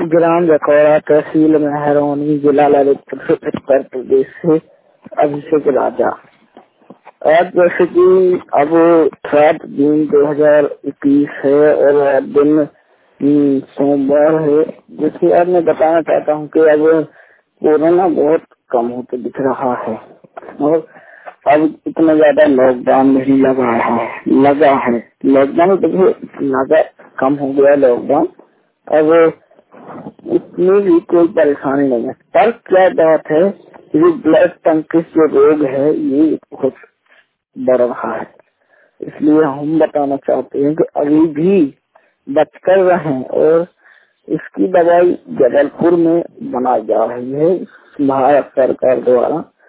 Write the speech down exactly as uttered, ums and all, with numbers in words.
ग्राम जखौरा तहसील मेहरौनी जिला ललितपुर उत्तर प्रदेश से अभिषेक राजा। आज जैसे कि अब सात जून दो हजार इक्कीस है और दिन हम्म, सोमवार है। जैसे आज मैं बताना चाहता हूँ कि अब कोरोना बहुत कम होते दिख रहा है और अब इतना ज्यादा लॉकडाउन नहीं लगा है लगा है लॉकडाउन देखिए लगा कम हो गया लॉकडाउन। अब इसमें भी कोई परेशानी नहीं है, पर क्या बात है ये ब्लड टंकिस जो रोग है ये बहुत बढ़ रहा है। इसलिए हम बताना चाहते हैं कि अभी भी बचकर रहें और इसकी दवाई जबलपुर में बनाई जा रही है भारत सरकार द्वारा।